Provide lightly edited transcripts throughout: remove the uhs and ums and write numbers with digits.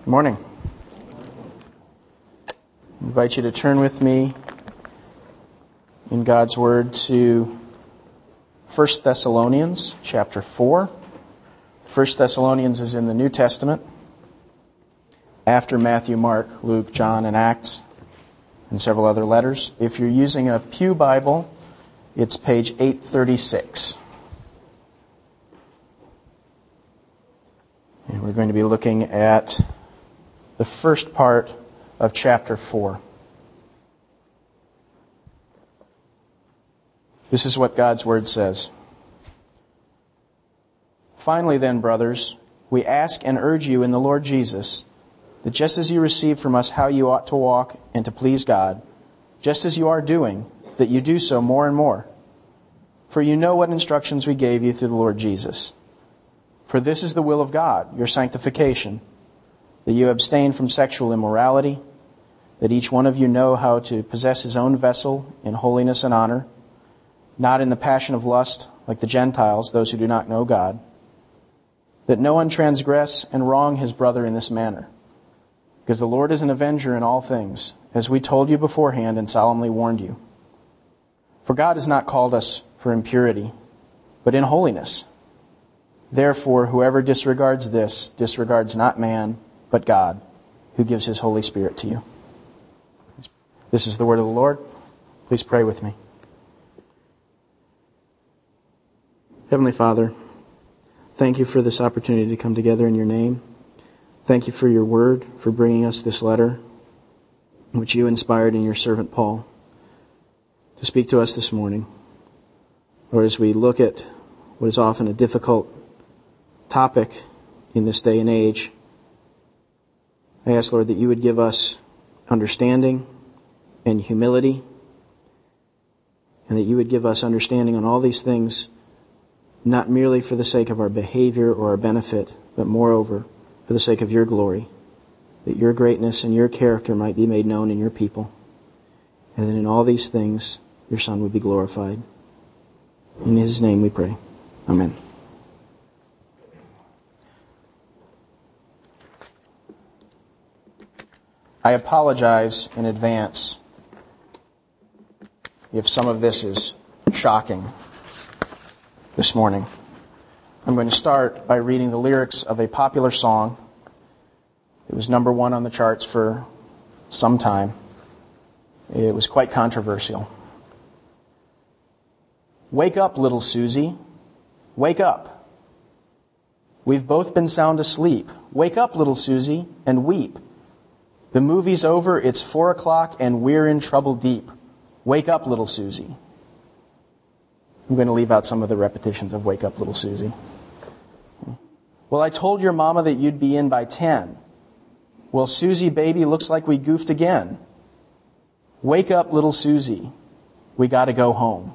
Good morning. I invite you to turn with me in God's Word to 1 Thessalonians chapter 4. 1 Thessalonians is in the New Testament, after Matthew, Mark, Luke, John, and Acts, and several other letters. If you're using a Pew Bible, it's page 836. And we're going to be looking at the first part of chapter 4. This is what God's Word says. Finally then, brothers, we ask and urge you in the Lord Jesus that just as you received from us how you ought to walk and to please God, just as you are doing, that you do so more and more. For you know what instructions we gave you through the Lord Jesus. For this is the will of God, your sanctification, that you abstain from sexual immorality, that each one of you know how to possess his own vessel in holiness and honor, not in the passion of lust like the Gentiles, those who do not know God, that no one transgress and wrong his brother in this manner, because the Lord is an avenger in all things, as we told you beforehand and solemnly warned you. For God has not called us for impurity, but in holiness. Therefore, whoever disregards this disregards not man, but God, who gives His Holy Spirit to you. This is the word of the Lord. Please pray with me. Heavenly Father, thank you for this opportunity to come together in your name. Thank you for your word, for bringing us this letter, which you inspired in your servant Paul to speak to us this morning. Lord, as we look at what is often a difficult topic in this day and age, I ask, Lord, that you would give us understanding and humility, and that you would give us understanding on all these things, not merely for the sake of our behavior or our benefit, but moreover, for the sake of your glory, that your greatness and your character might be made known in your people, and that in all these things your Son would be glorified. In His name we pray. Amen. I apologize in advance if some of this is shocking this morning. I'm going to start by reading the lyrics of a popular song. It was number one on the charts for some time. It was quite controversial. Wake up, little Susie. Wake up. We've both been sound asleep. Wake up, little Susie, and weep. The movie's over, it's 4 o'clock, and we're in trouble deep. Wake up, little Susie. I'm going to leave out some of the repetitions of wake up, little Susie. Well, I told your mama that you'd be in by 10. Well, Susie, baby, looks like we goofed again. Wake up, little Susie. We got to go home.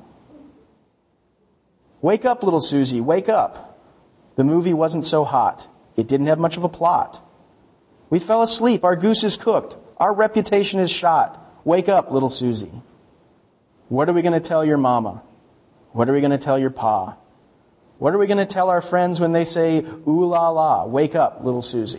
Wake up, little Susie. Wake up. The movie wasn't so hot. It didn't have much of a plot. We fell asleep. Our goose is cooked. Our reputation is shot. Wake up, little Susie. What are we going to tell your mama? What are we going to tell your pa? What are we going to tell our friends when they say, ooh la la, wake up, little Susie?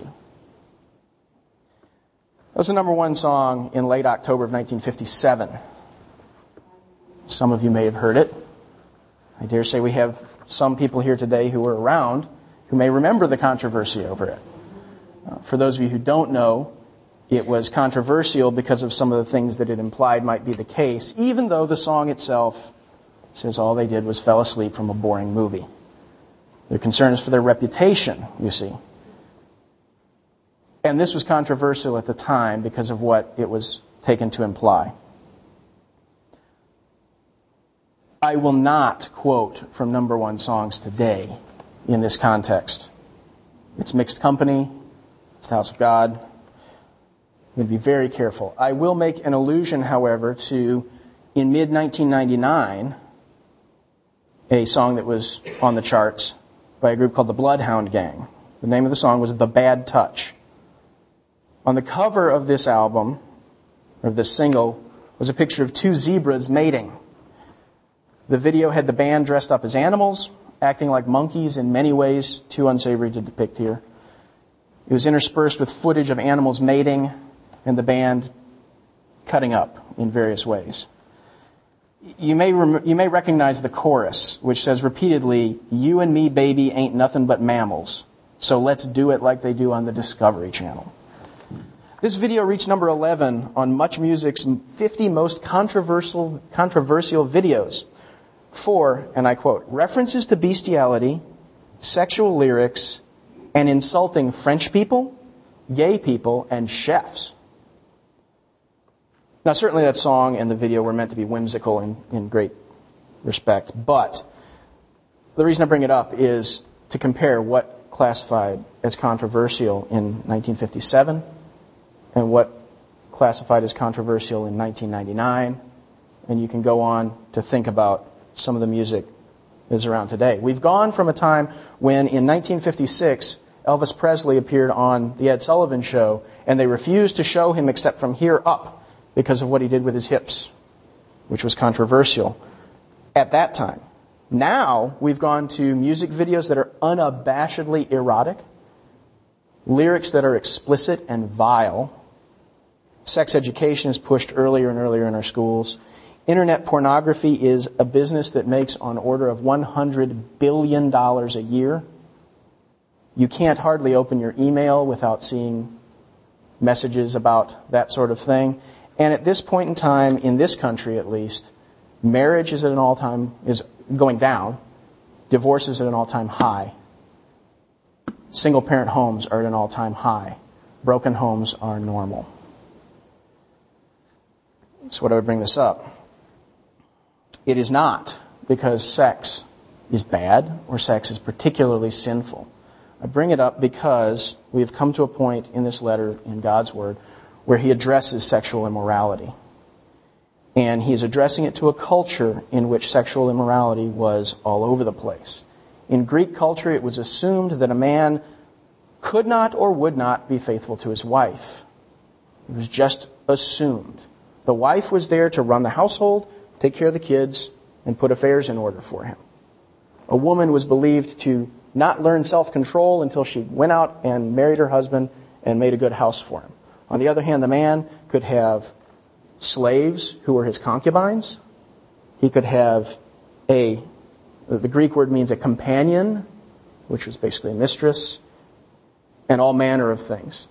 That was the number one song in late October of 1957. Some of you may have heard it. I dare say we have some people here today who were around who may remember the controversy over it. For those of you who don't know, it was controversial because of some of the things that it implied might be the case, even though the song itself says all they did was fell asleep from a boring movie. Their concern is for their reputation, you see. And this was controversial at the time because of what it was taken to imply. I will not quote from number one songs today in this context. It's mixed company. It's the house of God. I'm going to be very careful. I will make an allusion, however, to, in mid-1999, a song that was on the charts by a group called the Bloodhound Gang. The name of the song was The Bad Touch. On the cover of this album, or this single, was a picture of two zebras mating. The video had the band dressed up as animals, acting like monkeys in many ways, too unsavory to depict here. It was interspersed with footage of animals mating and the band cutting up in various ways. You may recognize the chorus, which says repeatedly, "You and me, baby, ain't nothing but mammals. So let's do it like they do on the Discovery Channel." This video reached number 11 on Much Music's 50 most controversial videos for, and I quote, references to bestiality, sexual lyrics, and insulting French people, gay people, and chefs. Now, certainly that song and the video were meant to be whimsical in great respect, but the reason I bring it up is to compare what classified as controversial in 1957 and what classified as controversial in 1999, and you can go on to think about some of the music that is around today. We've gone from a time when in 1956 Elvis Presley appeared on the Ed Sullivan Show and they refused to show him except from here up because of what he did with his hips, which was controversial at that time. Now we've gone to music videos that are unabashedly erotic, lyrics that are explicit and vile. Sex education is pushed earlier and earlier in our schools. Internet pornography is a business that makes on order of $100 billion a year. You can't hardly open your email without seeing messages about that sort of thing. And at this point in time, in this country at least, marriage is going down. Divorce is at an all-time high. Single-parent homes are at an all-time high. Broken homes are normal. So why do I bring this up? It is not because sex is bad or sex is particularly sinful. I bring it up because we have come to a point in this letter in God's Word where he addresses sexual immorality. And he is addressing it to a culture in which sexual immorality was all over the place. In Greek culture, it was assumed that a man could not or would not be faithful to his wife. It was just assumed. The wife was there to run the household, take care of the kids, and put affairs in order for him. A woman was believed to not learn self-control until she went out and married her husband and made a good house for him. On the other hand, the man could have slaves who were his concubines. He could have the Greek word means a companion, which was basically a mistress, and all manner of things.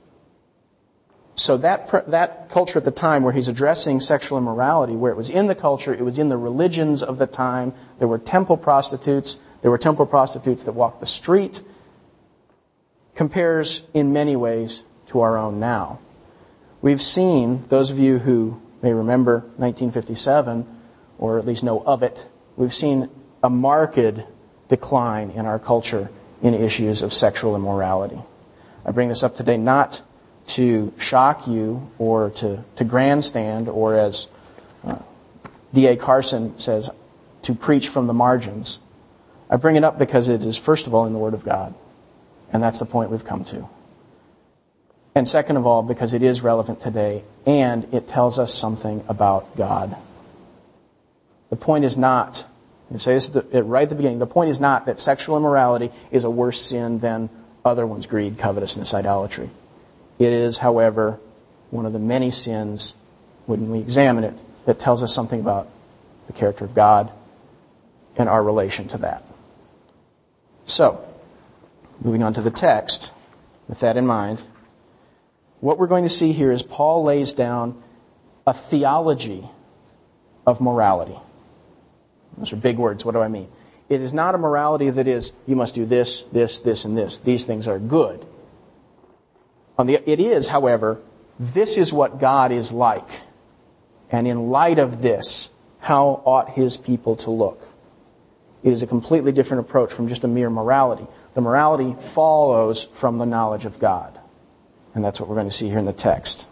So that culture at the time where he's addressing sexual immorality, where it was in the culture, it was in the religions of the time. There were temple prostitutes. There were temple prostitutes that walked the street. Compares in many ways to our own now. We've seen, those of you who may remember 1957, or at least know of it, we've seen a marked decline in our culture in issues of sexual immorality. I bring this up today not to shock you or to grandstand, or as D.A. Carson says, to preach from the margins. I bring it up because it is, first of all, in the Word of God. And that's the point we've come to. And second of all, because it is relevant today, and it tells us something about God. The point is not, I say this right at the beginning, the point is not that sexual immorality is a worse sin than other ones, greed, covetousness, idolatry. It is, however, one of the many sins, when we examine it, that tells us something about the character of God and our relation to that. So, moving on to the text, with that in mind, what we're going to see here is Paul lays down a theology of morality. Those are big words. What do I mean? It is not a morality that is, you must do this, this, this, and this. These things are good. It is, however, this is what God is like. And in light of this, how ought his people to look? It is a completely different approach from just a mere morality. The morality follows from the knowledge of God. And that's what we're going to see here in the text.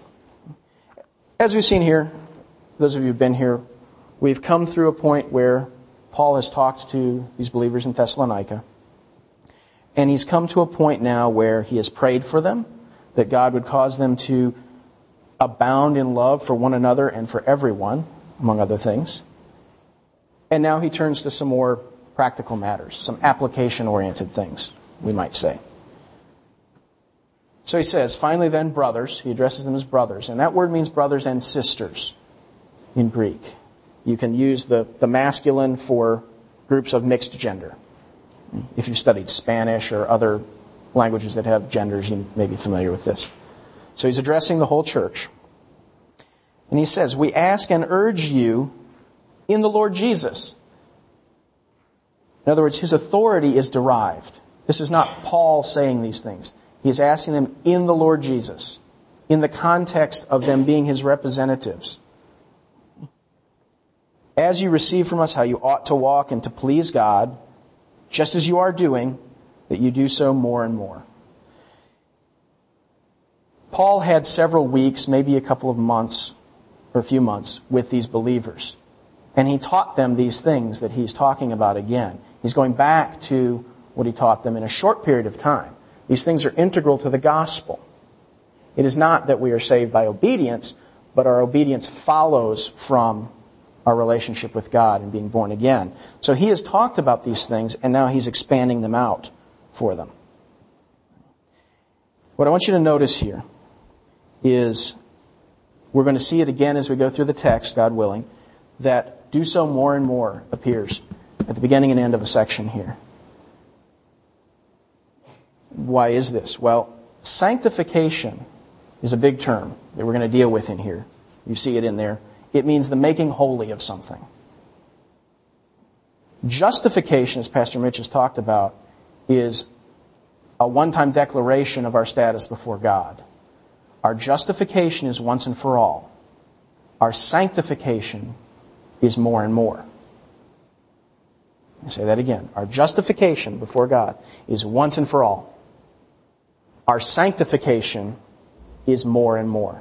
As we've seen here, those of you who've been here, we've come through a point where Paul has talked to these believers in Thessalonica. And he's come to a point now where he has prayed for them, that God would cause them to abound in love for one another and for everyone, among other things. And now he turns to some more practical matters, some application-oriented things, we might say. So he says, finally then, brothers. He addresses them as brothers. And that word means brothers and sisters in Greek. You can use the masculine for groups of mixed gender. If you've studied Spanish or other languages that have genders, you may be familiar with this. So he's addressing the whole church. And he says, we ask and urge you in the Lord Jesus. In other words, his authority is derived. This is not Paul saying these things. He's asking them in the Lord Jesus, in the context of them being his representatives. As you receive from us how you ought to walk and to please God, just as you are doing, that you do so more and more. Paul had several weeks, maybe a couple of months, or a few months, with these believers. And he taught them these things that he's talking about again. He's going back to what he taught them in a short period of time. These things are integral to the gospel. It is not that we are saved by obedience, but our obedience follows from our relationship with God and being born again. So he has talked about these things, and now he's expanding them out for them. What I want you to notice here is, we're going to see it again as we go through the text, God willing, that do so more and more appears at the beginning and end of a section here. Why is this? Well, sanctification is a big term that we're going to deal with in here. You see it in there. It means the making holy of something. Justification, as Pastor Mitch has talked about, is a one-time declaration of our status before God. Our justification is once and for all. Our sanctification is more and more. I say that again. Our justification before God is once and for all. Our sanctification is more and more.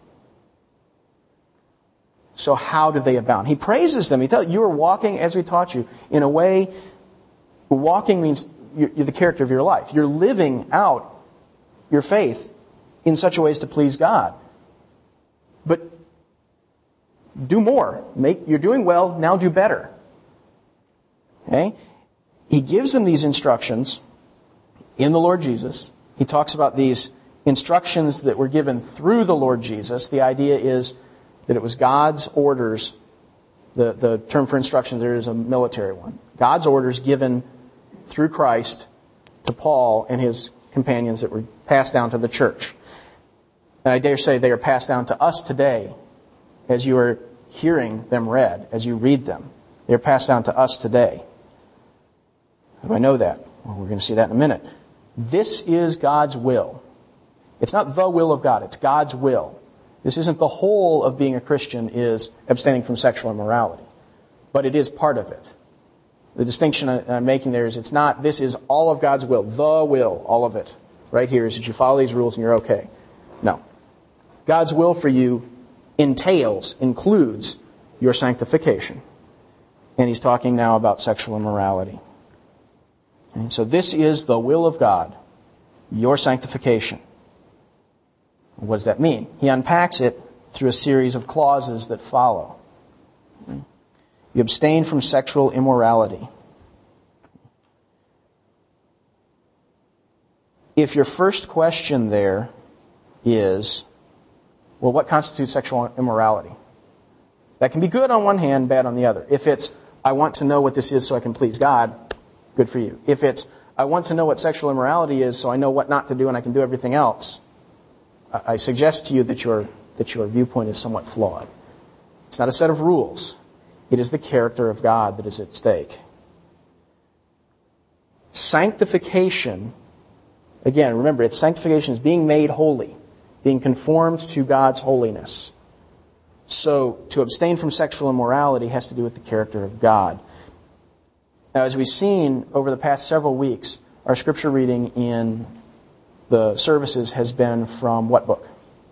So how do they abound? He praises them. He tells you are walking, as we taught you, in a way. Walking means you're the character of your life. You're living out your faith in such a way as to please God. But do more. You're doing well, now do better. Okay? He gives them these instructions in the Lord Jesus. He talks about these instructions that were given through the Lord Jesus. The idea is that it was God's orders. The term for instructions there is a military one. God's orders given through Christ to Paul and his companions that were passed down to the church. And I dare say they are passed down to us today as you are hearing them read, as you read them. They are passed down to us today. How do I know that? Well, we're going to see that in a minute. This is God's will. It's not the will of God, it's God's will. This isn't the whole of being a Christian is abstaining from sexual immorality. But it is part of it. The distinction I'm making there is it's not, this is all of God's will. The will, all of it. Right here is that you follow these rules and you're okay. No. God's will for you includes your sanctification. And he's talking now about sexual immorality. And so this is the will of God, your sanctification. What does that mean? He unpacks it through a series of clauses that follow. You abstain from sexual immorality. If your first question there is, well, what constitutes sexual immorality? That can be good on one hand, bad on the other. If it's, I want to know what this is so I can please God, good for you. If it's, I want to know what sexual immorality is so I know what not to do and I can do everything else, I suggest to you that your viewpoint is somewhat flawed. It's not a set of rules. It is the character of God that is at stake. Sanctification, again, remember, it's sanctification is being made holy, being conformed to God's holiness. So, to abstain from sexual immorality has to do with the character of God. Now, as we've seen over the past several weeks, our scripture reading in the services has been from what book?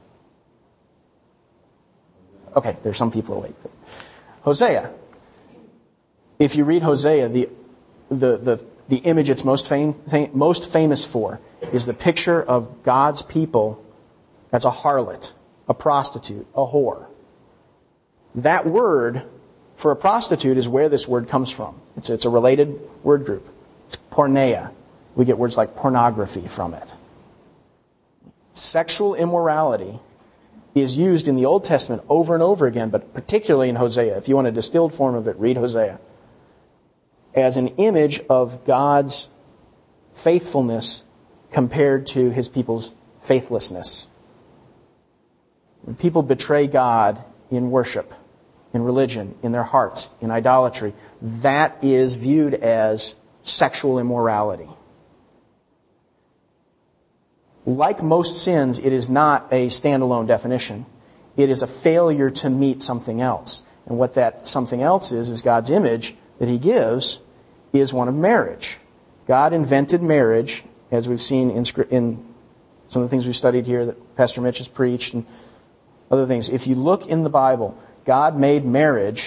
Okay, there's some people awake. Hosea. If you read Hosea, the image it's most famous for is the picture of God's people as a harlot, a prostitute, a whore. That word for a prostitute is where this word comes from. It's a related word group. It's porneia. We get words like pornography from it. Sexual immorality is used in the Old Testament over and over again, but particularly in Hosea. If you want a distilled form of it, read Hosea. As an image of God's faithfulness compared to his people's faithlessness. When people betray God in worship, in religion, in their hearts, in idolatry, that is viewed as sexual immorality. Like most sins, it is not a standalone definition. It is a failure to meet something else. And what that something else is God's image that he gives is one of marriage. God invented marriage, as we've seen in some of the things we've studied here that Pastor Mitch has preached and other things. If you look in the Bible, God made marriage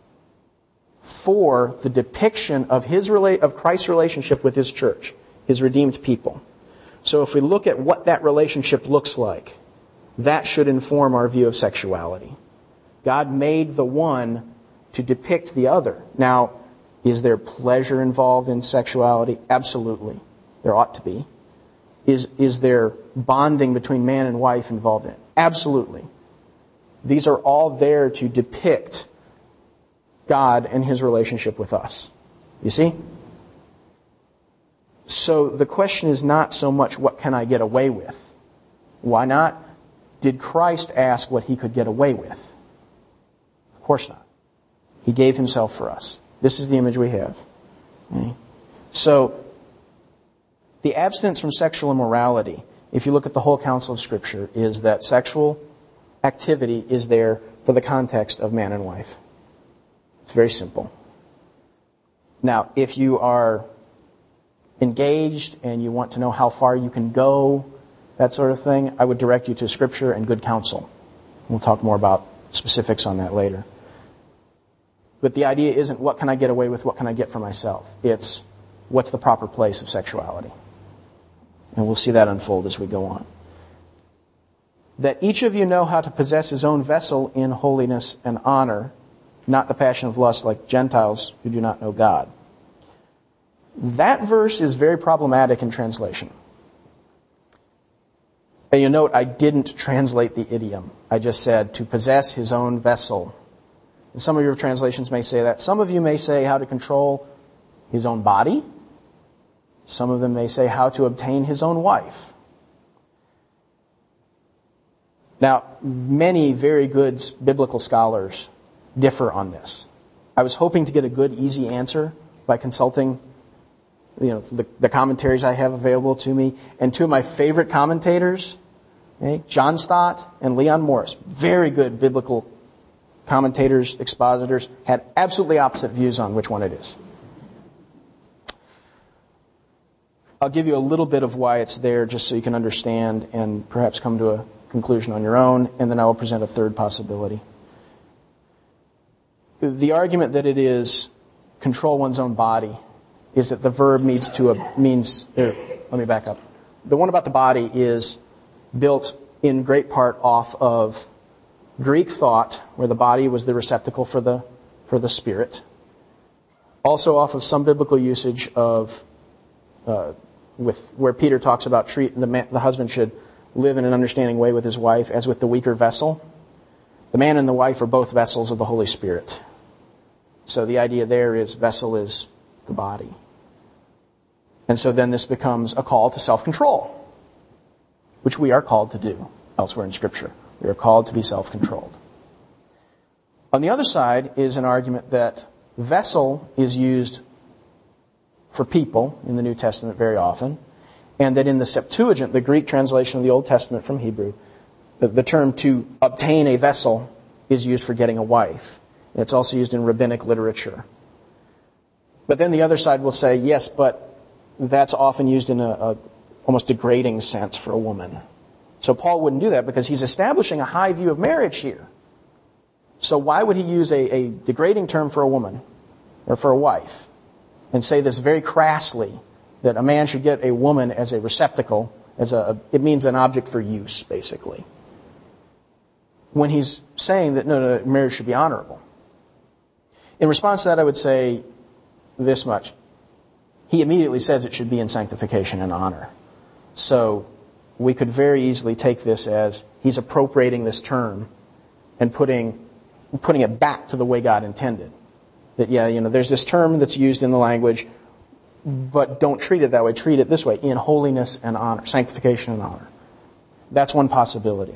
for the depiction of Christ's relationship with his church, his redeemed people. So if we look at what that relationship looks like, that should inform our view of sexuality. God made the one to depict the other. Now, is there pleasure involved in sexuality? Absolutely. There ought to be. Is there bonding between man and wife involved in it? Absolutely. These are all there to depict God and his relationship with us. You see? So the question is not so much what can I get away with? Why not? Did Christ ask what he could get away with? Of course not. He gave himself for us. This is the image we have. Okay? So, the abstinence from sexual immorality, if you look at the whole counsel of Scripture, is that sexual activity is there for the context of man and wife. It's very simple. Now, if you are engaged and you want to know how far you can go, that sort of thing, I would direct you to Scripture and good counsel. We'll talk more about specifics on that later. But the idea isn't what can I get away with, what can I get for myself. It's what's the proper place of sexuality. And we'll see that unfold as we go on. That each of you know how to possess his own vessel in holiness and honor, not the passion of lust like Gentiles who do not know God. That verse is very problematic in translation. And you note I didn't translate the idiom. I just said to possess his own vessel. And some of your translations may say that. Some of you may say how to control his own body. Some of them may say how to obtain his own wife. Now, many very good biblical scholars differ on this. I was hoping to get a good, easy answer by consulting the commentaries I have available to me. And two of my favorite commentators, John Stott and Leon Morris, very good biblical commentators, expositors, had absolutely opposite views on which one it is. I'll give you a little bit of why it's there just so you can understand and perhaps come to a conclusion on your own, and then I will present a third possibility. The argument that it is control one's own body is that the verb means let me back up. The one about the body is built in great part off of Greek thought, where the body was the receptacle for the spirit. Also off of some biblical usage of where Peter talks about the husband should live in an understanding way with his wife as with the weaker vessel. The man and the wife are both vessels of the Holy Spirit. So the idea there is vessel is the body. And so then this becomes a call to self-control, which we are called to do elsewhere in Scripture. We are called to be self-controlled. On the other side is an argument that vessel is used for people in the New Testament very often, and that in the Septuagint, the Greek translation of the Old Testament from Hebrew, the term to obtain a vessel is used for getting a wife. And it's also used in rabbinic literature. But then the other side will say, yes, but that's often used in a almost degrading sense for a woman. So Paul wouldn't do that because he's establishing a high view of marriage here. So why would he use a degrading term for a woman or for a wife and say this very crassly, that a man should get a woman as a receptacle, it means an object for use, basically. When he's saying that, no, marriage should be honorable. In response to that, I would say this much. He immediately says it should be in sanctification and honor. So we could very easily take this as he's appropriating this term and putting it back to the way God intended. That, there's this term that's used in the language, but don't treat it that way. Treat it this way, in holiness and honor, sanctification and honor. That's one possibility.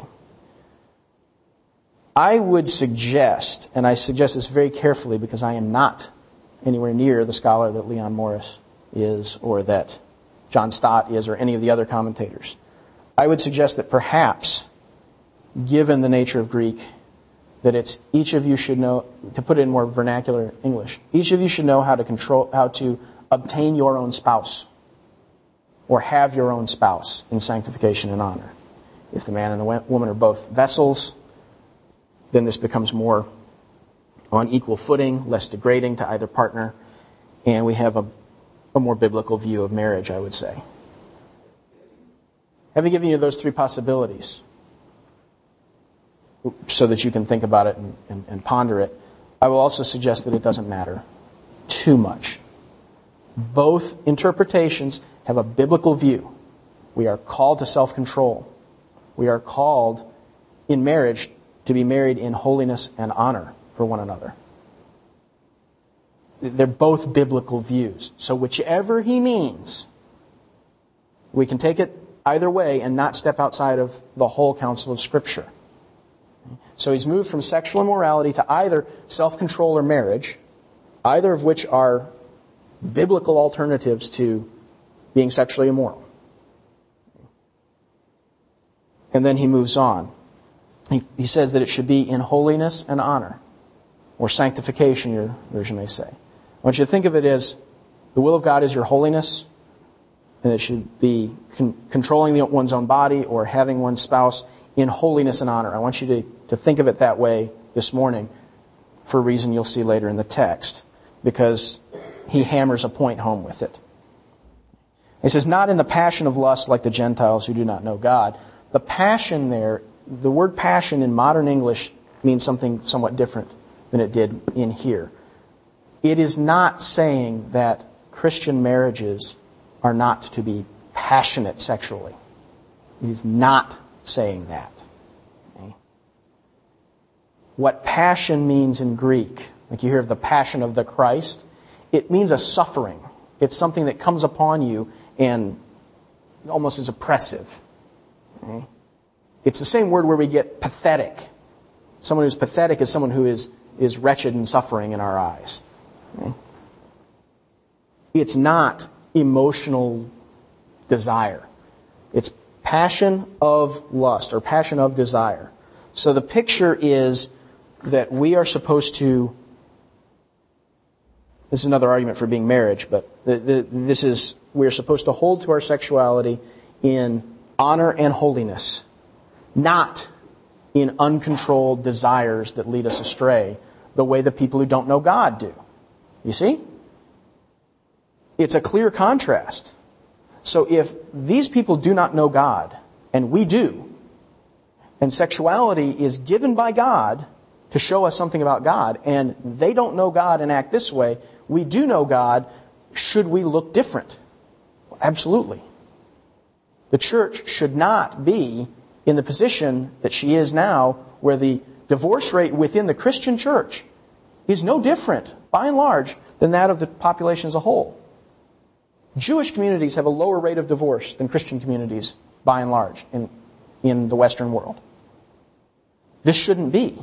I would suggest, and I suggest this very carefully because I am not anywhere near the scholar that Leon Morris is, or that John Stott is, or any of the other commentators. I would suggest that perhaps, given the nature of Greek, that it's each of you should know, to put it in more vernacular English, each of you should know how to obtain your own spouse, or have your own spouse in sanctification and honor. If the man and the woman are both vessels, then this becomes more on equal footing, less degrading to either partner, and we have a more biblical view of marriage, I would say. Having given you those three possibilities, so that you can think about it and ponder it, I will also suggest that it doesn't matter too much. Both interpretations have a biblical view. We are called to self-control. We are called in marriage to be married in holiness and honor for one another. They're both biblical views. So whichever he means, we can take it either way and not step outside of the whole counsel of Scripture. So he's moved from sexual immorality to either self-control or marriage, either of which are biblical alternatives to being sexually immoral. And then he moves on. He says that it should be in holiness and honor, or sanctification, your version may say. I want you to think of it as the will of God is your holiness, and it should be controlling one's own body or having one's spouse in holiness and honor. I want you to think of it that way this morning for a reason you'll see later in the text, because he hammers a point home with it. He says, not in the passion of lust like the Gentiles who do not know God. The passion there, the word passion in modern English means something somewhat different than it did in here. It is not saying that Christian marriages are not to be passionate sexually. It is not saying that. Okay? What passion means in Greek, like you hear of the passion of the Christ, it means a suffering. It's something that comes upon you and almost is oppressive. Okay? It's the same word where we get pathetic. Someone who's pathetic is someone who is wretched and suffering in our eyes. Okay? It's not emotional desire. It's passion of lust or passion of desire. So the picture is that we are supposed to, this is another argument for being marriage, but we're supposed to hold to our sexuality in honor and holiness, not in uncontrolled desires that lead us astray, the way the people who don't know God do. You see? It's a clear contrast. So if these people do not know God, and we do, and sexuality is given by God to show us something about God, and they don't know God and act this way, we do know God, should we look different? Absolutely. The church should not be in the position that she is now, where the divorce rate within the Christian church is no different, by and large, than that of the population as a whole. Jewish communities have a lower rate of divorce than Christian communities, by and large, in the Western world. This shouldn't be.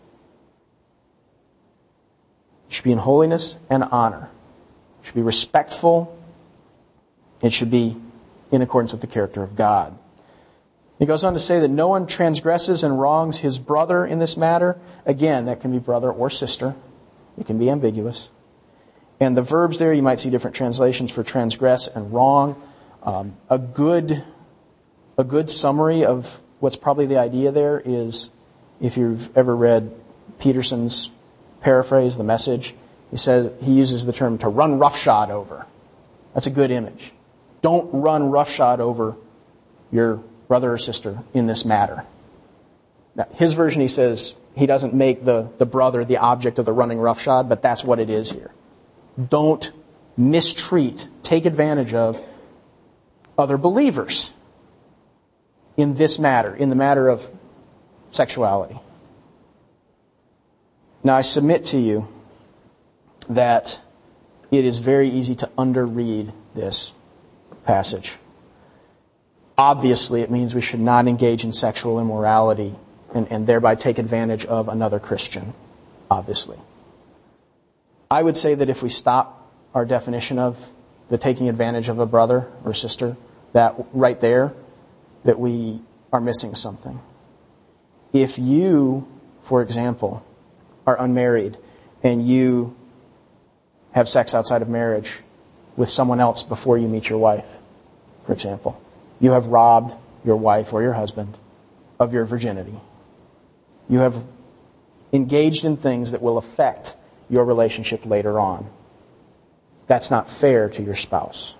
It should be in holiness and honor. It should be respectful. It should be in accordance with the character of God. He goes on to say that no one transgresses and wrongs his brother in this matter. Again, that can be brother or sister. It can be ambiguous. And the verbs there, you might see different translations for transgress and wrong. A good summary of what's probably the idea there is, if you've ever read Peterson's paraphrase, The Message, he uses the term to run roughshod over. That's a good image. Don't run roughshod over your brother or sister in this matter. Now, his version, he says, he doesn't make the brother the object of the running roughshod, but that's what it is here. Don't mistreat, take advantage of other believers. in this matter, in the matter of sexuality. Now, I submit to you that it is very easy to underread this passage. Obviously, it means we should not engage in sexual immorality and thereby take advantage of another Christian, obviously. I would say that if we stop our definition of the taking advantage of a brother or sister, that right there, that we are missing something. If you, for example, are unmarried and you have sex outside of marriage with someone else before you meet your wife, for example, you have robbed your wife or your husband of your virginity. You have engaged in things that will affect your relationship later on. That's not fair to your spouse.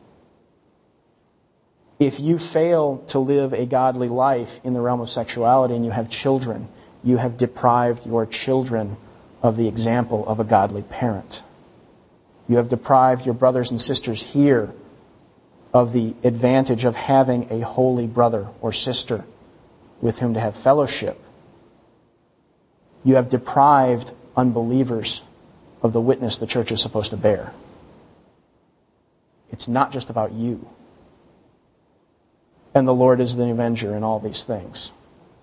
If you fail to live a godly life in the realm of sexuality and you have children, you have deprived your children of the example of a godly parent. You have deprived your brothers and sisters here of the advantage of having a holy brother or sister with whom to have fellowship. You have deprived unbelievers of the witness the church is supposed to bear. It's not just about you. And the Lord is the avenger in all these things.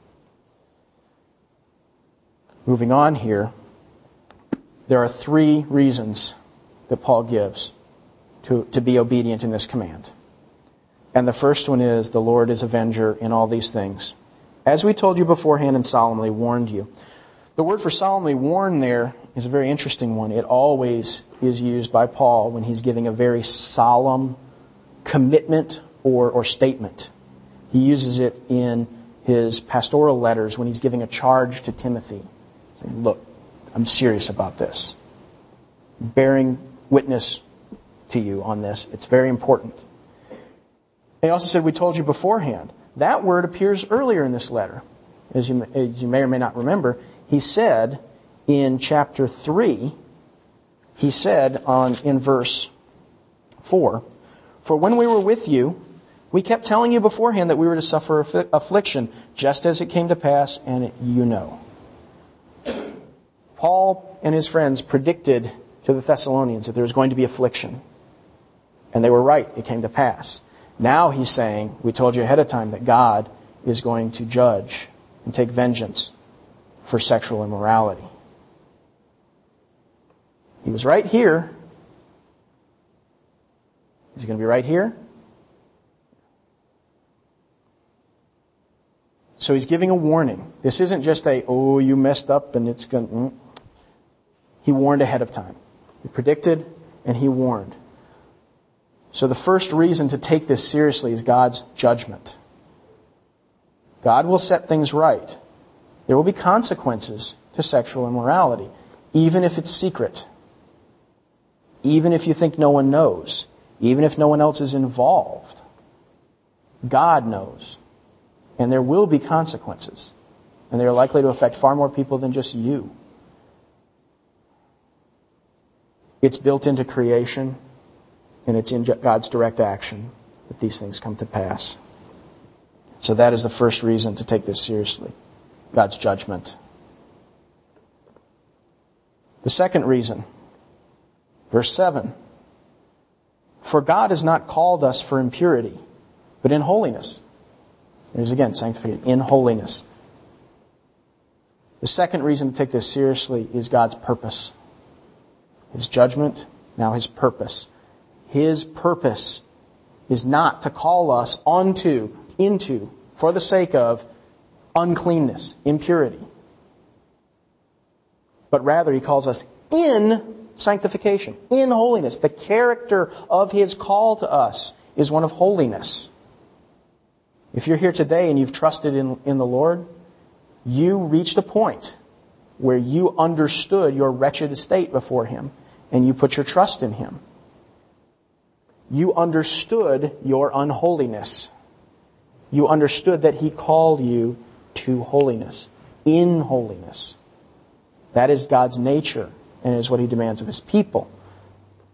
Moving on here, there are 3 reasons that Paul gives to be obedient in this command. And the first one is, the Lord is avenger in all these things, as we told you beforehand and solemnly warned you. The word for solemnly warn there is a very interesting one. It always is used by Paul when he's giving a very solemn commitment or statement. He uses it in his pastoral letters when he's giving a charge to Timothy. Saying, look, I'm serious about this. Bearing witness to you on this. It's very important. He also said, we told you beforehand. That word appears earlier in this letter. As you may or may not remember, he said in chapter 3, he said in verse 4, for when we were with you, we kept telling you beforehand that we were to suffer affliction, just as it came to pass, and you know. Paul and his friends predicted to the Thessalonians that there was going to be affliction. And they were right. It came to pass. Now he's saying, we told you ahead of time that God is going to judge and take vengeance for sexual immorality. He was right here. Is he going to be right here? So he's giving a warning. This isn't just you messed up and it's going to... He warned ahead of time. He predicted and he warned. So the first reason to take this seriously is God's judgment. God will set things right. There will be consequences to sexual immorality, even if it's secret. Even if you think no one knows. Even if no one else is involved. God knows. And there will be consequences. And they are likely to affect far more people than just you. It's built into creation, and it's in God's direct action that these things come to pass. So that is the first reason to take this seriously. God's judgment. The second reason, verse 7. For God has not called us for impurity, but in holiness. There's again, sanctification, in holiness. The second reason to take this seriously is God's purpose. His judgment, now His purpose. His purpose is not to call us into, for the sake of uncleanness, impurity. But rather He calls us in sanctification, in holiness. The character of His call to us is one of holiness. If you're here today and you've trusted in the Lord, you reached a point where you understood your wretched estate before Him and you put your trust in Him. You understood your unholiness. You understood that He called you to holiness, in holiness. That is God's nature and is what He demands of His people.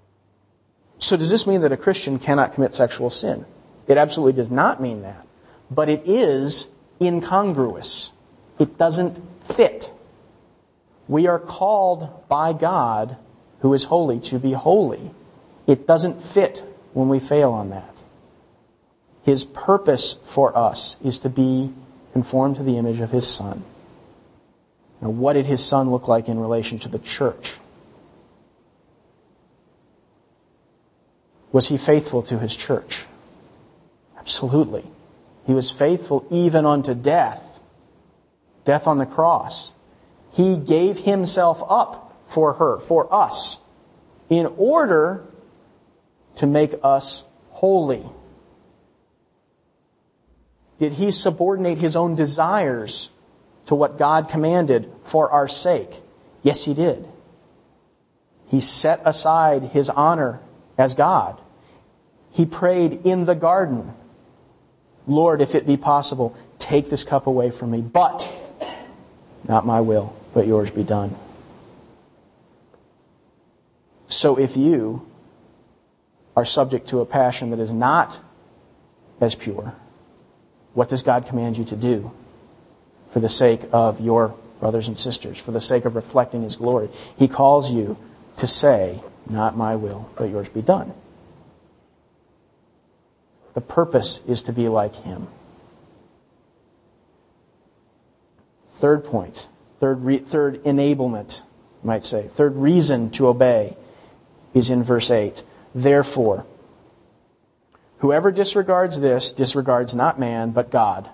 So does this mean that a Christian cannot commit sexual sin? It absolutely does not mean that. but it is incongruous. It doesn't fit. We are called by God, who is holy, to be holy. It doesn't fit when we fail on that. His purpose for us is to be conformed to the image of His Son. Now, what did His Son look like in relation to the church? Was He faithful to His church? Absolutely. He was faithful even unto death. Death on the cross. He gave Himself up for her, for us, in order to make us holy. Did He subordinate His own desires to what God commanded for our sake? Yes, He did. He set aside His honor as God. He prayed in the garden, Lord, if it be possible, take this cup away from me, but not my will, but yours be done. So if you are subject to a passion that is not as pure, what does God command you to do for the sake of your brothers and sisters, for the sake of reflecting His glory? He calls you to say, not my will, but yours be done. The purpose is to be like Him. Third point, third enablement, you might say, third reason to obey is in verse 8. Therefore, whoever disregards this disregards not man, but God.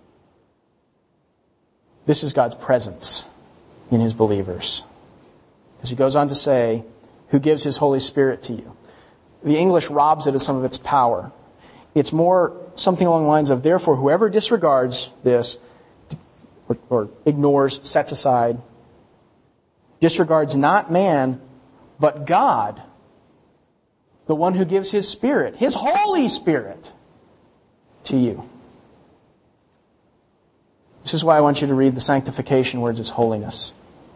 This is God's presence in His believers. As He goes on to say, who gives His Holy Spirit to you. The English robs it of some of its power. It's more something along the lines of, therefore, whoever disregards this, or ignores, sets aside, disregards not man, but God, the one who gives His Spirit, His Holy Spirit, to you. This is why I want you to read the sanctification words as holiness.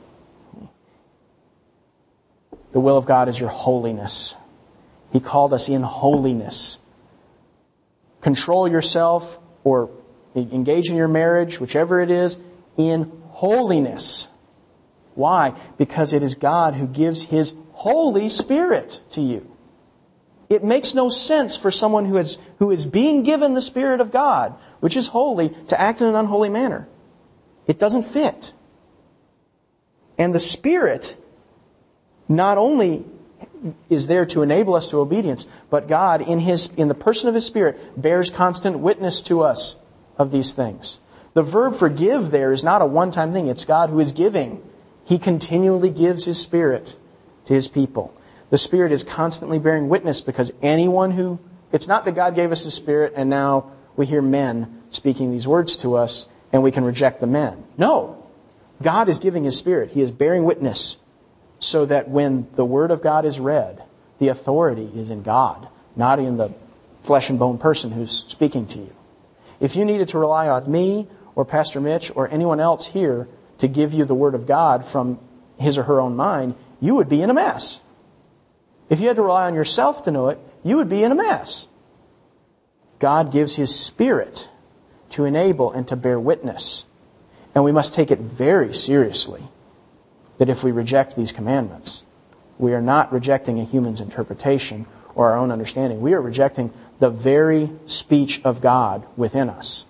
The will of God is your holiness. He called us in holiness. Control yourself or engage in your marriage, whichever it is, in holiness. Why? Because it is God who gives His Holy Spirit to you. It makes no sense for someone who is being given the Spirit of God, which is holy, to act in an unholy manner. It doesn't fit. And the Spirit not only is there to enable us to obedience, but God, in the person of His Spirit, bears constant witness to us of these things. The verb for give there is not a one-time thing. It's God who is giving. He continually gives His Spirit to His people. The Spirit is constantly bearing witness because it's not that God gave us His Spirit and now we hear men speaking these words to us and we can reject the men. No. God is giving His Spirit. He is bearing witness so that when the Word of God is read, the authority is in God, not in the flesh and bone person who's speaking to you. If you needed to rely on me or Pastor Mitch or anyone else here to give you the Word of God from his or her own mind, you would be in a mess. If you had to rely on yourself to know it, you would be in a mess. God gives His Spirit to enable and to bear witness. And we must take it very seriously that if we reject these commandments, we are not rejecting a human's interpretation or our own understanding. We are rejecting the very speech of God within us.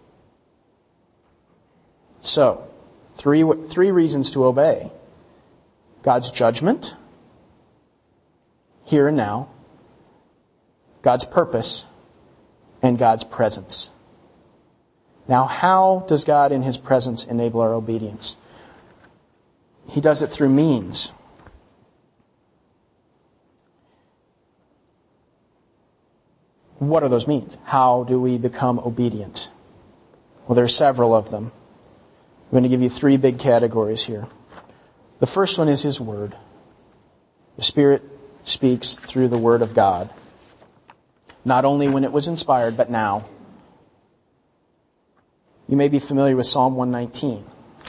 So, three reasons to obey. God's judgment, here and now, God's purpose, and God's presence. Now, how does God in His presence enable our obedience? He does it through means. What are those means? How do we become obedient? Well, there are several of them. I'm going to give you three big categories here. The first one is His Word. The Spirit speaks through the Word of God. Not only when it was inspired, but now. You may be familiar with Psalm 119.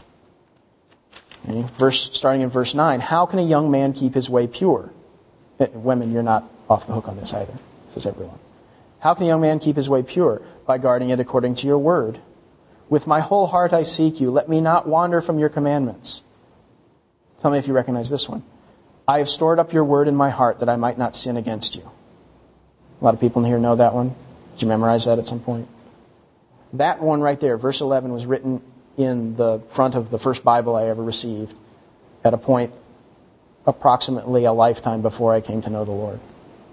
Starting in verse 9. How can a young man keep his way pure? Women, you're not off the hook on this either. Says everyone. How can a young man keep his way pure? By guarding it according to your word. With my whole heart I seek you. Let me not wander from your commandments. Tell me if you recognize this one. I have stored up your word in my heart that I might not sin against you. A lot of people in here know that one. Did you memorize that at some point? That one right there, verse 11, was written in the front of the first Bible I ever received at a point approximately a lifetime before I came to know the Lord.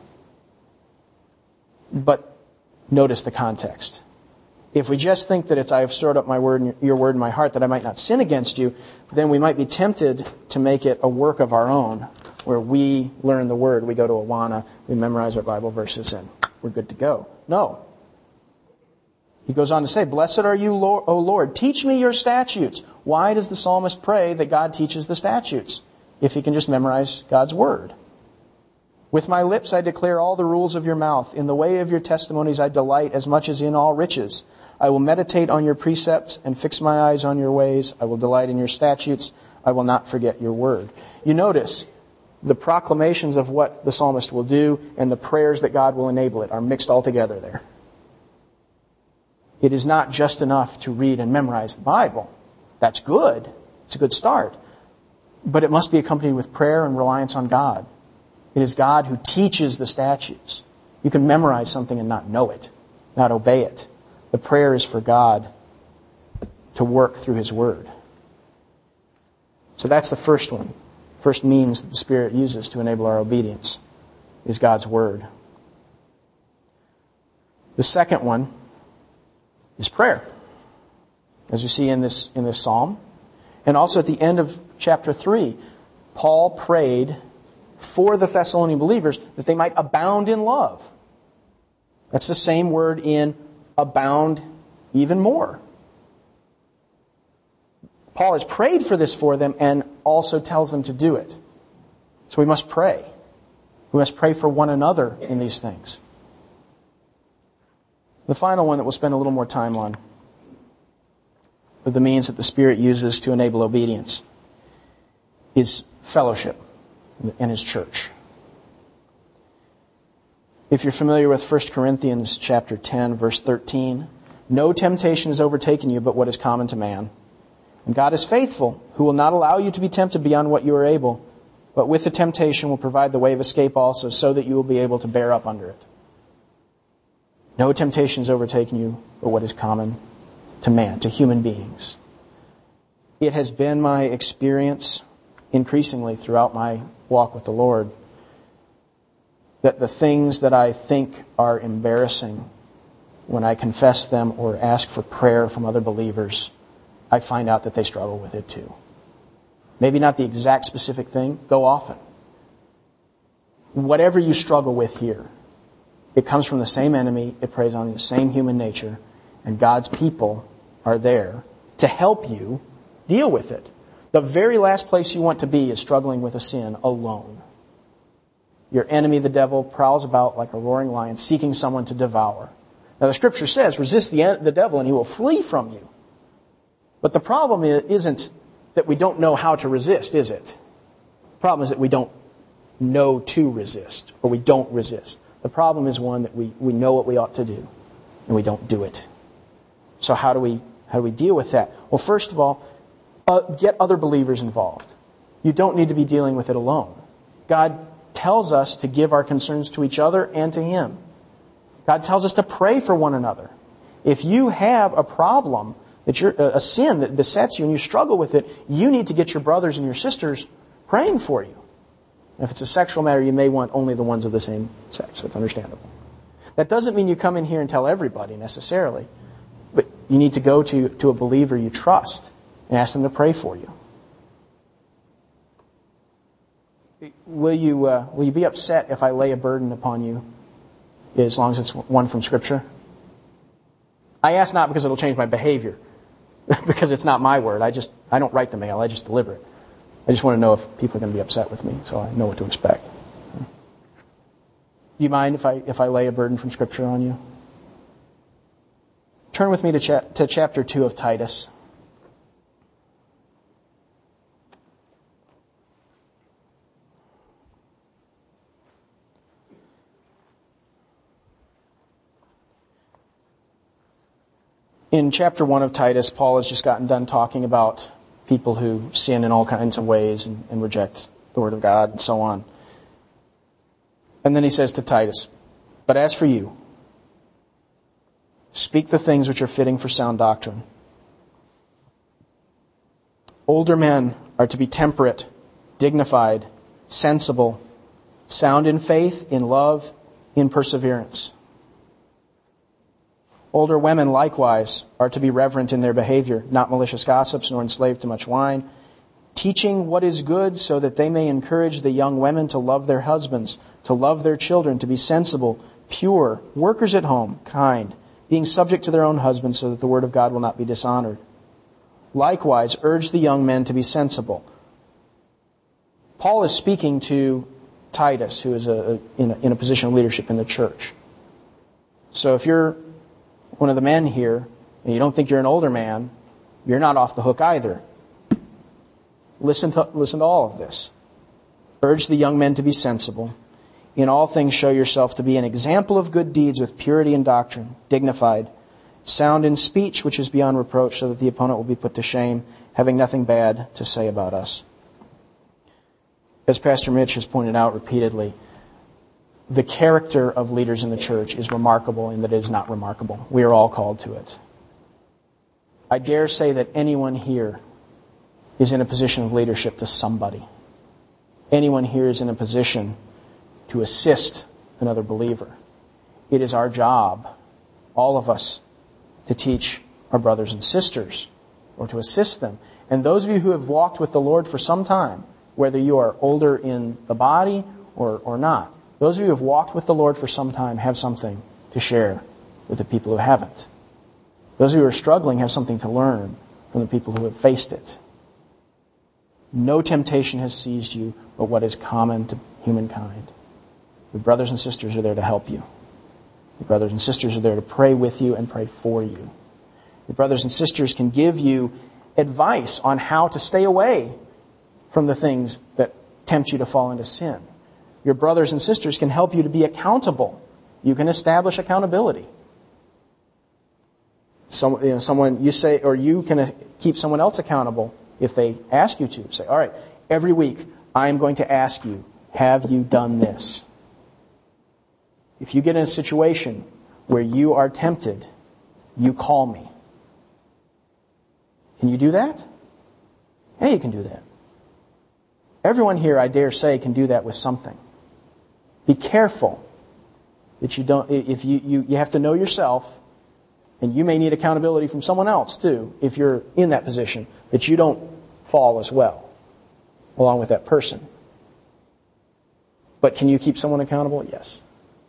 But notice the context. If we just think that it's, I have stored up your word in my heart that I might not sin against you, then we might be tempted to make it a work of our own, where we learn the word. We go to Awana, we memorize our Bible verses, and we're good to go. No. He goes on to say, Blessed are you, O Lord. Teach me your statutes. Why does the psalmist pray that God teaches the statutes, if he can just memorize God's word? With my lips I declare all the rules of your mouth. In the way of your testimonies I delight as much as in all riches. I will meditate on your precepts and fix my eyes on your ways. I will delight in your statutes. I will not forget your word. You notice the proclamations of what the psalmist will do and the prayers that God will enable it are mixed all together there. It is not just enough to read and memorize the Bible. That's good. It's a good start. But it must be accompanied with prayer and reliance on God. It is God who teaches the statutes. You can memorize something and not know it, not obey it. The prayer is for God to work through His Word. So that's the first one. First means that the Spirit uses to enable our obedience is God's Word. The second one is prayer, as you see in this psalm. And also at the end of chapter 3, Paul prayed for the Thessalonian believers that they might abound in love. That's the same word in abound even more. Paul has prayed for this for them and also tells them to do it. So we must pray. We must pray for one another in these things. The final one that we'll spend a little more time on are the means that the Spirit uses to enable obedience is fellowship and His church. If you're familiar with 1 Corinthians chapter 10, verse 13, no temptation has overtaken you but what is common to man. And God is faithful, who will not allow you to be tempted beyond what you are able, but with the temptation will provide the way of escape also, so that you will be able to bear up under it. No temptation has overtaken you but what is common to man, to human beings. It has been my experience increasingly throughout my walk with the Lord that the things that I think are embarrassing, when I confess them or ask for prayer from other believers, I find out that they struggle with it too. Maybe not the exact specific thing, go often. Whatever you struggle with here, it comes from the same enemy, it preys on the same human nature, and God's people are there to help you deal with it. The very last place you want to be is struggling with a sin alone. Your enemy, the devil, prowls about like a roaring lion, seeking someone to devour. Now the Scripture says, resist the devil and he will flee from you. But the problem isn't that we don't know how to resist, is it? The problem is that we don't know to resist, or we don't resist. The problem is one that we know what we ought to do, and we don't do it. So how do we deal with that? Well, first of all, get other believers involved. You don't need to be dealing with it alone. God tells us to give our concerns to each other and to Him. God tells us to pray for one another. If you have a problem, a sin that besets you and you struggle with it, you need to get your brothers and your sisters praying for you. And if it's a sexual matter, you may want only the ones of the same sex. That's understandable. That doesn't mean you come in here and tell everybody necessarily. But you need to go to a believer you trust and ask them to pray for you. Will you be upset if I lay a burden upon you, as long as it's one from Scripture? I ask not because it'll change my behavior, because it's not my word. I don't write the mail. I just deliver it. I just want to know if people are going to be upset with me, so I know what to expect. Do you mind if I lay a burden from Scripture on you? Turn with me to chapter 2 of Titus. In chapter 1 of Titus, Paul has just gotten done talking about people who sin in all kinds of ways and reject the Word of God and so on. And then he says to Titus, "But as for you, speak the things which are fitting for sound doctrine. Older men are to be temperate, dignified, sensible, sound in faith, in love, in perseverance. Older women likewise are to be reverent in their behavior, not malicious gossips, nor enslaved to much wine, teaching what is good so that they may encourage the young women to love their husbands, to love their children, to be sensible, pure, workers at home, kind, being subject to their own husbands so that the word of God will not be dishonored. Likewise, urge the young men to be sensible." Paul is speaking to Titus, who is in a position of leadership in the church. So if you're one of the men here, and you don't think you're an older man, you're not off the hook either. Listen to all of this. Urge the young men to be sensible. In all things show yourself to be an example of good deeds with purity in doctrine, dignified, sound in speech which is beyond reproach, so that the opponent will be put to shame, having nothing bad to say about us. As Pastor Mitch has pointed out repeatedly, the character of leaders in the church is remarkable in that it is not remarkable. We are all called to it. I dare say that anyone here is in a position of leadership to somebody. Anyone here is in a position to assist another believer. It is our job, all of us, to teach our brothers and sisters or to assist them. And those of you who have walked with the Lord for some time, whether you are older in the body or not, those of you who have walked with the Lord for some time have something to share with the people who haven't. Those of you who are struggling have something to learn from the people who have faced it. No temptation has seized you but what is common to humankind. Your brothers and sisters are there to help you. Your brothers and sisters are there to pray with you and pray for you. Your brothers and sisters can give you advice on how to stay away from the things that tempt you to fall into sin. Your brothers and sisters can help you to be accountable. You can establish accountability. Someone you say, or you can keep someone else accountable if they ask you to. Say, all right, every week I am going to ask you, have you done this? If you get in a situation where you are tempted, you call me. Can you do that? Yeah, you can do that. Everyone here, I dare say, can do that with something. Be careful that you don't, if you have to know yourself, and you may need accountability from someone else too, if you're in that position, that you don't fall as well, along with that person. But can you keep someone accountable? Yes.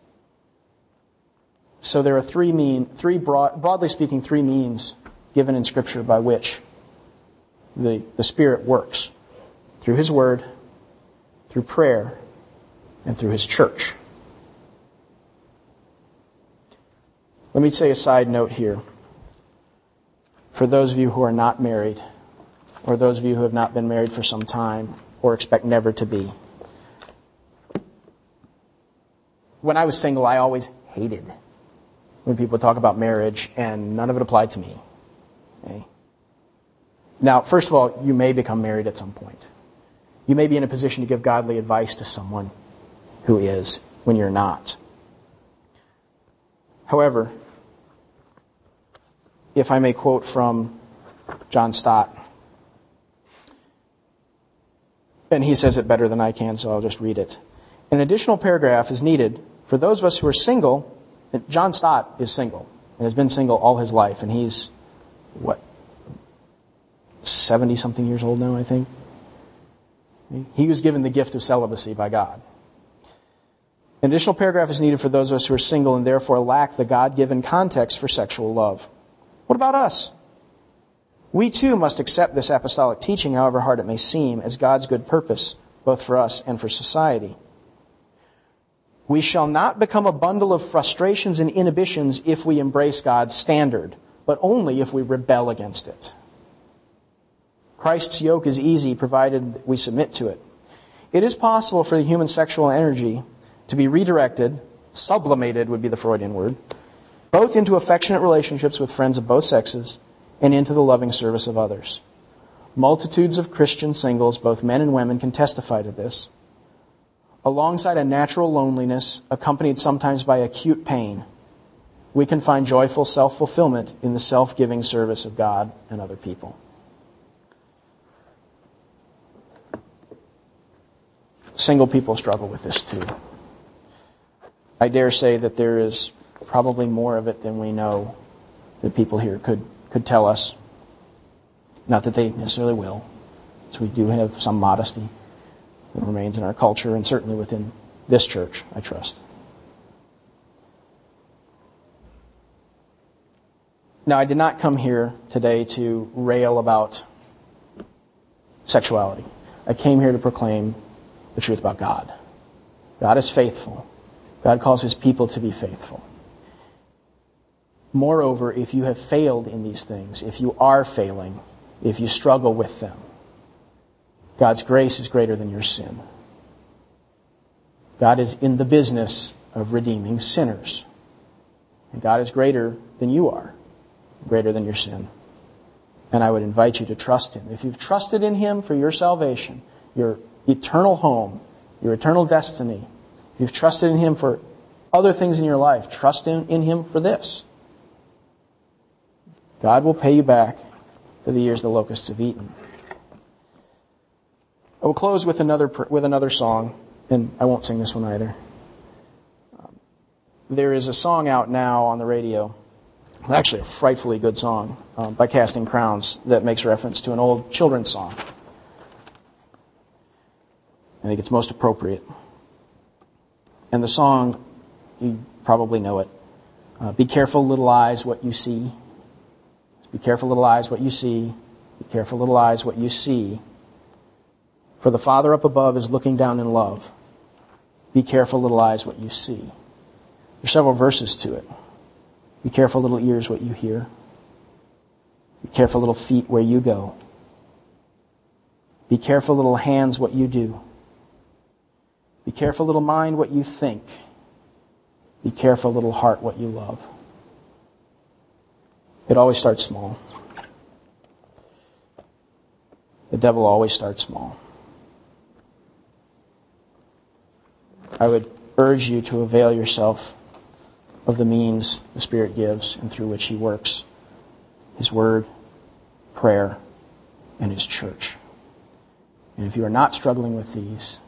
So there are broadly speaking, three means given in Scripture by which the Spirit works. Through His Word, through prayer, and through His church. Let me say a side note here. For those of you who are not married, or those of you who have not been married for some time, or expect never to be. When I was single, I always hated when people talk about marriage, and none of it applied to me. Okay? Now, first of all, you may become married at some point. You may be in a position to give godly advice to someone who is, when you're not. However, if I may quote from John Stott, and he says it better than I can, so I'll just read it. An additional paragraph is needed for those of us who are single. John Stott is single and has been single all his life, and he's, 70-something years old now, I think. He was given the gift of celibacy by God. An additional paragraph is needed for those of us who are single and therefore lack the God-given context for sexual love. What about us? We too must accept this apostolic teaching, however hard it may seem, as God's good purpose, both for us and for society. We shall not become a bundle of frustrations and inhibitions if we embrace God's standard, but only if we rebel against it. Christ's yoke is easy, provided we submit to it. It is possible for the human sexual energy to be redirected, sublimated would be the Freudian word, both into affectionate relationships with friends of both sexes and into the loving service of others. Multitudes of Christian singles, both men and women, can testify to this. Alongside a natural loneliness, accompanied sometimes by acute pain, we can find joyful self-fulfillment in the self-giving service of God and other people. Single people struggle with this too. I dare say that there is probably more of it than we know that people here could tell us. Not that they necessarily will. So we do have some modesty that remains in our culture and certainly within this church, I trust. Now, I did not come here today to rail about sexuality. I came here to proclaim the truth about God. God is faithful. God calls His people to be faithful. Moreover, if you have failed in these things, if you are failing, if you struggle with them, God's grace is greater than your sin. God is in the business of redeeming sinners. And God is greater than you are, greater than your sin. And I would invite you to trust Him. If you've trusted in Him for your salvation, your eternal home, your eternal destiny, if you've trusted in Him for other things in your life, trust in Him for this. God will pay you back for the years the locusts have eaten. I will close with another song, and I won't sing this one either. There is a song out now on the radio, actually a frightfully good song, by Casting Crowns, that makes reference to an old children's song. I think it's most appropriate. And the song, you probably know it. Be careful, little eyes, what you see. Be careful, little eyes, what you see. Be careful, little eyes, what you see. For the Father up above is looking down in love. Be careful, little eyes, what you see. There's several verses to it. Be careful, little ears, what you hear. Be careful, little feet, where you go. Be careful, little hands, what you do. Be careful, little mind, what you think. Be careful, little heart, what you love. It always starts small. The devil always starts small. I would urge you to avail yourself of the means the Spirit gives and through which He works. His Word, prayer, and His church. And if you are not struggling with these,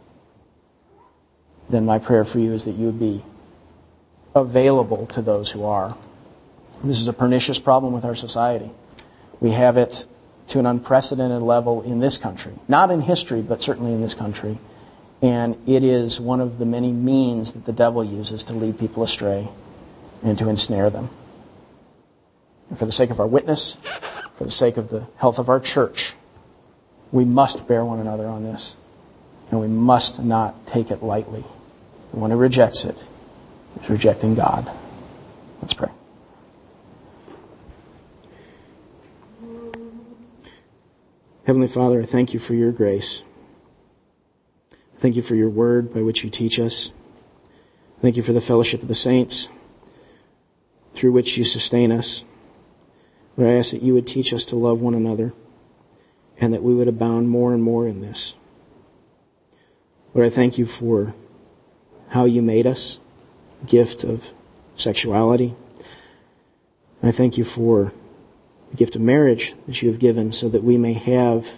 then my prayer for you is that you would be available to those who are. This is a pernicious problem with our society. We have it to an unprecedented level in this country. Not in history, but certainly in this country. And it is one of the many means that the devil uses to lead people astray and to ensnare them. And for the sake of our witness, for the sake of the health of our church, we must bear one another on this. And we must not take it lightly. The one who rejects it is rejecting God. Let's pray. Heavenly Father, I thank you for your grace. Thank you for your word by which you teach us. Thank you for the fellowship of the saints through which you sustain us. Lord, I ask that you would teach us to love one another and that we would abound more and more in this. Lord, I thank you for how you made us, the gift of sexuality. I thank you for the gift of marriage that you have given so that we may have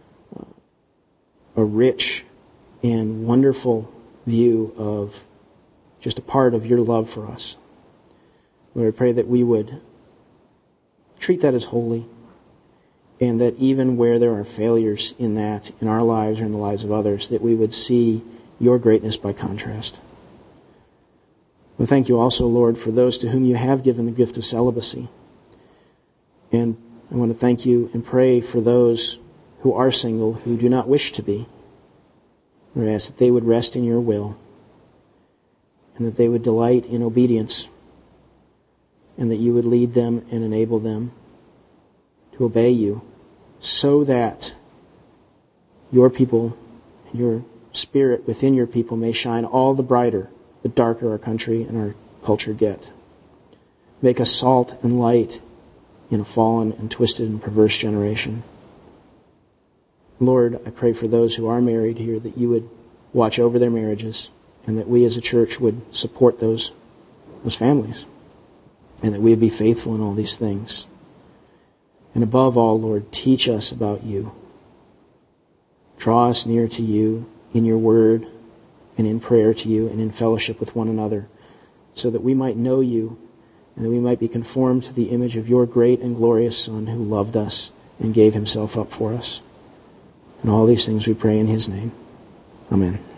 a rich and wonderful view of just a part of your love for us. Lord, I pray that we would treat that as holy and that even where there are failures in that, in our lives or in the lives of others, that we would see your greatness by contrast. We thank you also, Lord, for those to whom you have given the gift of celibacy. And I want to thank you and pray for those who are single, who do not wish to be. Lord, I ask that they would rest in your will and that they would delight in obedience and that you would lead them and enable them to obey you so that your people, your spirit within your people may shine all the brighter the darker our country and our culture get. Make us salt and light in a fallen and twisted and perverse generation. Lord, I pray for those who are married here that you would watch over their marriages, and that we as a church would support those families, and that we would be faithful in all these things. And above all, Lord, teach us about you. Draw us near to you in your word and in prayer to you and in fellowship with one another, so that we might know you and that we might be conformed to the image of your great and glorious Son who loved us and gave himself up for us. And all these things we pray in his name. Amen.